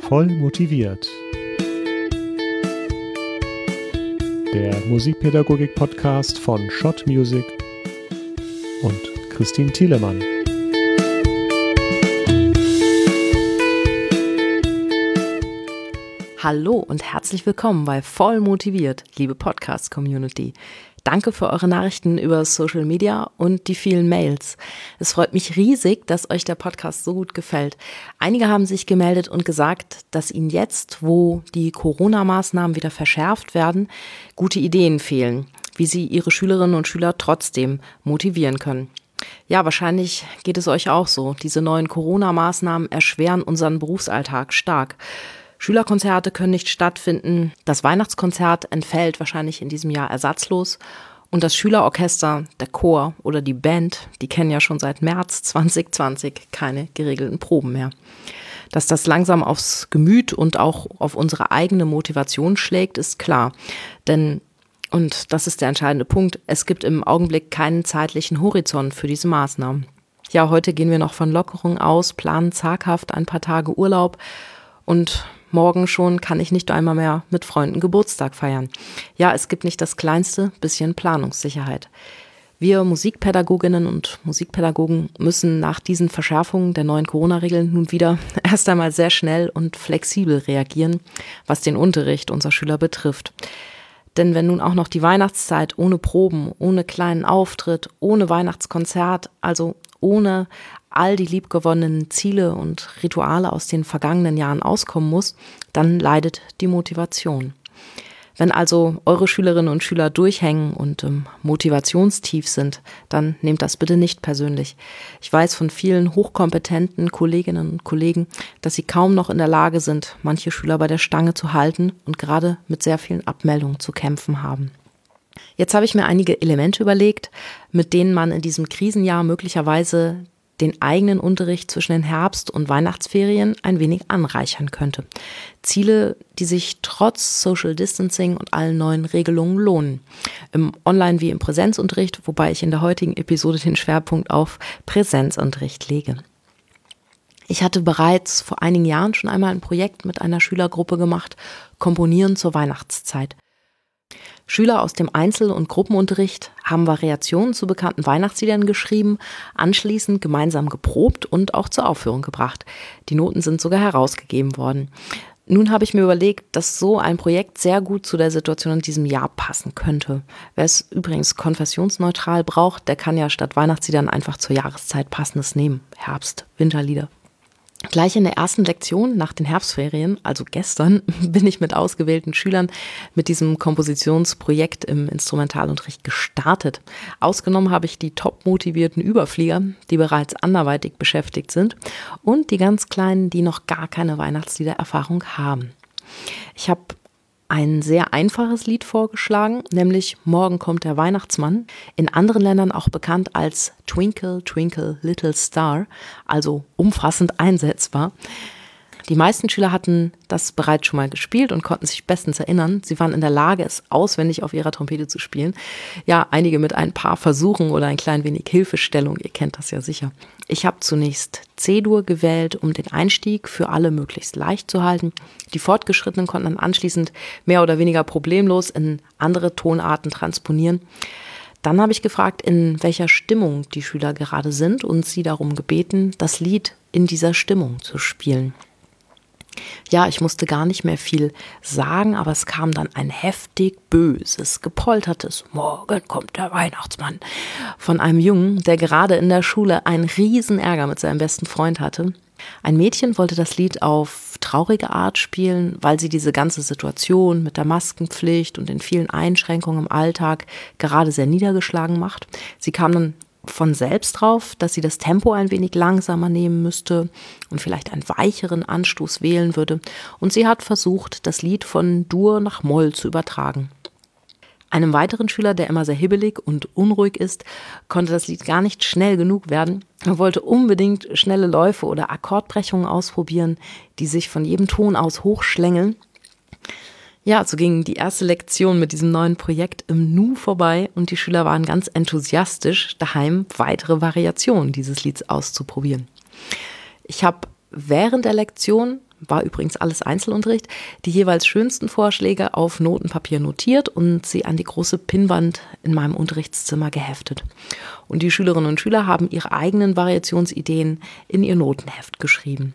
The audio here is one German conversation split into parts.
Voll motiviert. Der Musikpädagogik-Podcast von Schott Music und Christine Thielemann. Hallo und herzlich willkommen bei Voll motiviert, liebe Podcast-Community. Danke für eure Nachrichten über Social Media und die vielen Mails. Es freut mich riesig, dass euch der Podcast so gut gefällt. Einige haben sich gemeldet und gesagt, dass ihnen jetzt, wo die Corona-Maßnahmen wieder verschärft werden, gute Ideen fehlen, wie sie ihre Schülerinnen und Schüler trotzdem motivieren können. Ja, wahrscheinlich geht es euch auch so. Diese neuen Corona-Maßnahmen erschweren unseren Berufsalltag stark. Schülerkonzerte können nicht stattfinden, das Weihnachtskonzert entfällt wahrscheinlich in diesem Jahr ersatzlos und das Schülerorchester, der Chor oder die Band, die kennen ja schon seit März 2020 keine geregelten Proben mehr. Dass das langsam aufs Gemüt und auch auf unsere eigene Motivation schlägt, ist klar, denn, und das ist der entscheidende Punkt, es gibt im Augenblick keinen zeitlichen Horizont für diese Maßnahmen. Ja, heute gehen wir noch von Lockerung aus, planen zaghaft ein paar Tage Urlaub und morgen schon kann ich nicht einmal mehr mit Freunden Geburtstag feiern. Ja, es gibt nicht das kleinste bisschen Planungssicherheit. Wir Musikpädagoginnen und Musikpädagogen müssen nach diesen Verschärfungen der neuen Corona-Regeln nun wieder erst einmal sehr schnell und flexibel reagieren, was den Unterricht unserer Schüler betrifft. Denn wenn nun auch noch die Weihnachtszeit ohne Proben, ohne kleinen Auftritt, ohne Weihnachtskonzert, also ohne all die liebgewonnenen Ziele und Rituale aus den vergangenen Jahren auskommen muss, dann leidet die Motivation. Wenn also eure Schülerinnen und Schüler durchhängen und im Motivationstief sind, dann nehmt das bitte nicht persönlich. Ich weiß von vielen hochkompetenten Kolleginnen und Kollegen, dass sie kaum noch in der Lage sind, manche Schüler bei der Stange zu halten und gerade mit sehr vielen Abmeldungen zu kämpfen haben. Jetzt habe ich mir einige Elemente überlegt, mit denen man in diesem Krisenjahr möglicherweise den eigenen Unterricht zwischen den Herbst- und Weihnachtsferien ein wenig anreichern könnte. Ziele, die sich trotz Social Distancing und allen neuen Regelungen lohnen. Im Online- wie im Präsenzunterricht, wobei ich in der heutigen Episode den Schwerpunkt auf Präsenzunterricht lege. Ich hatte bereits vor einigen Jahren schon einmal ein Projekt mit einer Schülergruppe gemacht, Komponieren zur Weihnachtszeit. Schüler aus dem Einzel- und Gruppenunterricht haben Variationen zu bekannten Weihnachtsliedern geschrieben, anschließend gemeinsam geprobt und auch zur Aufführung gebracht. Die Noten sind sogar herausgegeben worden. Nun habe ich mir überlegt, dass so ein Projekt sehr gut zu der Situation in diesem Jahr passen könnte. Wer es übrigens konfessionsneutral braucht, der kann ja statt Weihnachtsliedern einfach zur Jahreszeit Passendes nehmen. Herbst, Winterlieder. Gleich in der ersten Lektion nach den Herbstferien, also gestern, bin ich mit ausgewählten Schülern mit diesem Kompositionsprojekt im Instrumentalunterricht gestartet. Ausgenommen habe ich die top motivierten Überflieger, die bereits anderweitig beschäftigt sind, und die ganz Kleinen, die noch gar keine Weihnachtsliedererfahrung haben. Ich habe ein sehr einfaches Lied vorgeschlagen, nämlich Morgen kommt der Weihnachtsmann, in anderen Ländern auch bekannt als Twinkle, Twinkle, Little Star, also umfassend einsetzbar. Die meisten Schüler hatten das bereits schon mal gespielt und konnten sich bestens erinnern. Sie waren in der Lage, es auswendig auf ihrer Trompete zu spielen. Ja, einige mit ein paar Versuchen oder ein klein wenig Hilfestellung, ihr kennt das ja sicher. Ich habe zunächst C-Dur gewählt, um den Einstieg für alle möglichst leicht zu halten. Die Fortgeschrittenen konnten dann anschließend mehr oder weniger problemlos in andere Tonarten transponieren. Dann habe ich gefragt, in welcher Stimmung die Schüler gerade sind und sie darum gebeten, das Lied in dieser Stimmung zu spielen. Ja, ich musste gar nicht mehr viel sagen, aber es kam dann ein heftig böses, gepoltertes Morgen kommt der Weihnachtsmann von einem Jungen, der gerade in der Schule einen riesen Ärger mit seinem besten Freund hatte. Ein Mädchen wollte das Lied auf traurige Art spielen, weil sie diese ganze Situation mit der Maskenpflicht und den vielen Einschränkungen im Alltag gerade sehr niedergeschlagen macht. Sie kam dann von selbst drauf, dass sie das Tempo ein wenig langsamer nehmen müsste und vielleicht einen weicheren Anstoß wählen würde. Und sie hat versucht, das Lied von Dur nach Moll zu übertragen. Einem weiteren Schüler, der immer sehr hibbelig und unruhig ist, konnte das Lied gar nicht schnell genug werden. Er wollte unbedingt schnelle Läufe oder Akkordbrechungen ausprobieren, die sich von jedem Ton aus hochschlängeln. Ja, so ging die erste Lektion mit diesem neuen Projekt im Nu vorbei und die Schüler waren ganz enthusiastisch, daheim weitere Variationen dieses Lieds auszuprobieren. Ich habe während der Lektion war übrigens alles Einzelunterricht, die jeweils schönsten Vorschläge auf Notenpapier notiert und sie an die große Pinnwand in meinem Unterrichtszimmer geheftet. Und die Schülerinnen und Schüler haben ihre eigenen Variationsideen in ihr Notenheft geschrieben.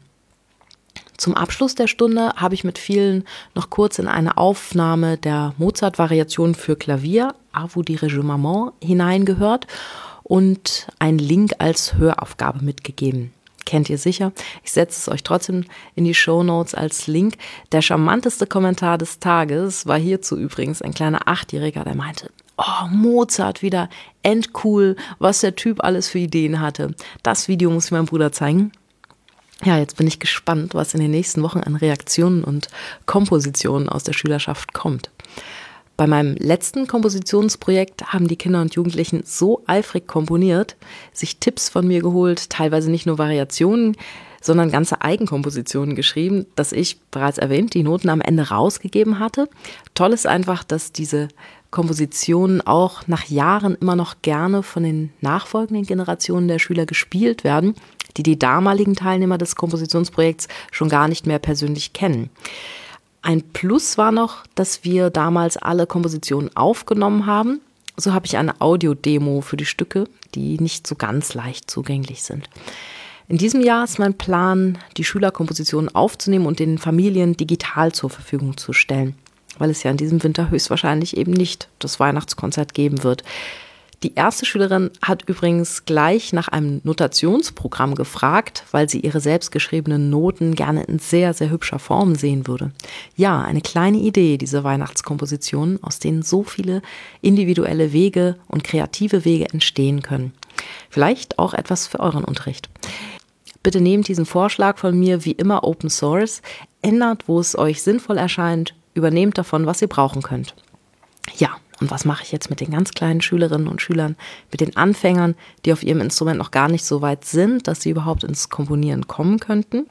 Zum Abschluss der Stunde habe ich mit vielen noch kurz in eine Aufnahme der Mozart-Variation für Klavier, A vous dire je maman, hineingehört und einen Link als Höraufgabe mitgegeben. Kennt ihr sicher. Ich setze es euch trotzdem in die Shownotes als Link. Der charmanteste Kommentar des Tages war hierzu übrigens ein kleiner 8-Jähriger, der meinte, oh, Mozart wieder, endcool, was der Typ alles für Ideen hatte. Das Video muss ich meinem Bruder zeigen. Ja, jetzt bin ich gespannt, was in den nächsten Wochen an Reaktionen und Kompositionen aus der Schülerschaft kommt. Bei meinem letzten Kompositionsprojekt haben die Kinder und Jugendlichen so eifrig komponiert, sich Tipps von mir geholt, teilweise nicht nur Variationen, sondern ganze Eigenkompositionen geschrieben, dass ich, bereits erwähnt, die Noten am Ende rausgegeben hatte. Toll ist einfach, dass diese Kompositionen auch nach Jahren immer noch gerne von den nachfolgenden Generationen der Schüler gespielt werden, die damaligen Teilnehmer des Kompositionsprojekts schon gar nicht mehr persönlich kennen. Ein Plus war noch, dass wir damals alle Kompositionen aufgenommen haben. So habe ich eine Audio-Demo für die Stücke, die nicht so ganz leicht zugänglich sind. In diesem Jahr ist mein Plan, die Schülerkompositionen aufzunehmen und den Familien digital zur Verfügung zu stellen, weil es ja in diesem Winter höchstwahrscheinlich eben nicht das Weihnachtskonzert geben wird. Die erste Schülerin hat übrigens gleich nach einem Notationsprogramm gefragt, weil sie ihre selbstgeschriebenen Noten gerne in sehr, sehr hübscher Form sehen würde. Ja, eine kleine Idee, diese Weihnachtskompositionen, aus denen so viele individuelle Wege und kreative Wege entstehen können. Vielleicht auch etwas für euren Unterricht. Bitte nehmt diesen Vorschlag von mir wie immer Open Source, ändert, wo es euch sinnvoll erscheint, übernehmt davon, was ihr brauchen könnt. Ja. Und was mache ich jetzt mit den ganz kleinen Schülerinnen und Schülern, mit den Anfängern, die auf ihrem Instrument noch gar nicht so weit sind, dass sie überhaupt ins Komponieren kommen könnten?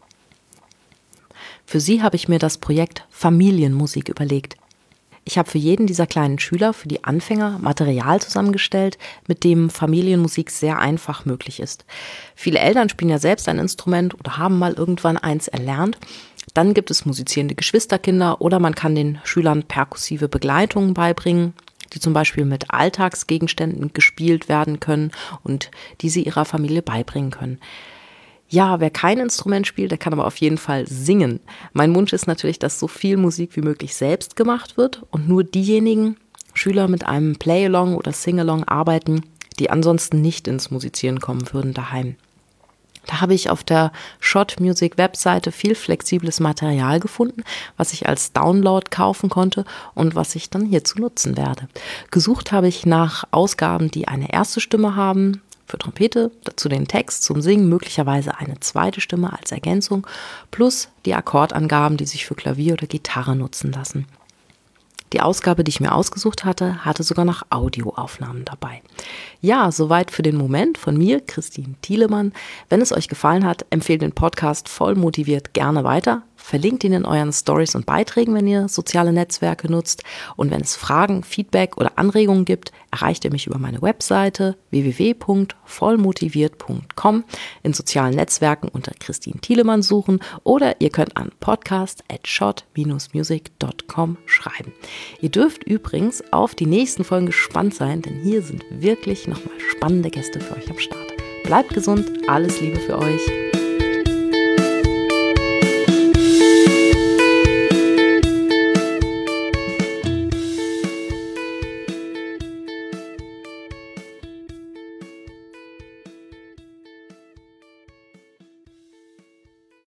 Für sie habe ich mir das Projekt Familienmusik überlegt. Ich habe für jeden dieser kleinen Schüler, für die Anfänger, Material zusammengestellt, mit dem Familienmusik sehr einfach möglich ist. Viele Eltern spielen ja selbst ein Instrument oder haben mal irgendwann eins erlernt. Dann gibt es musizierende Geschwisterkinder oder man kann den Schülern perkussive Begleitungen beibringen, die zum Beispiel mit Alltagsgegenständen gespielt werden können und die sie ihrer Familie beibringen können. Ja, wer kein Instrument spielt, der kann aber auf jeden Fall singen. Mein Wunsch ist natürlich, dass so viel Musik wie möglich selbst gemacht wird und nur diejenigen Schüler mit einem Play-Along oder Sing-Along arbeiten, die ansonsten nicht ins Musizieren kommen würden daheim. Da habe ich auf der Shot Music Webseite viel flexibles Material gefunden, was ich als Download kaufen konnte und was ich dann hierzu nutzen werde. Gesucht habe ich nach Ausgaben, die eine erste Stimme haben, für Trompete, dazu den Text zum Singen, möglicherweise eine zweite Stimme als Ergänzung, plus die Akkordangaben, die sich für Klavier oder Gitarre nutzen lassen. Die Ausgabe, die ich mir ausgesucht hatte, hatte sogar noch Audioaufnahmen dabei. Ja, soweit für den Moment von mir, Christine Thielemann. Wenn es euch gefallen hat, empfehlt den Podcast voll motiviert gerne weiter. Verlinkt ihn in euren Stories und Beiträgen, wenn ihr soziale Netzwerke nutzt. Und wenn es Fragen, Feedback oder Anregungen gibt, erreicht ihr mich über meine Webseite www.vollmotiviert.com, in sozialen Netzwerken unter Christine Thielemann suchen oder ihr könnt an podcast@shot-music.com schreiben. Ihr dürft übrigens auf die nächsten Folgen gespannt sein, denn hier sind wirklich nochmal spannende Gäste für euch am Start. Bleibt gesund, alles Liebe für euch.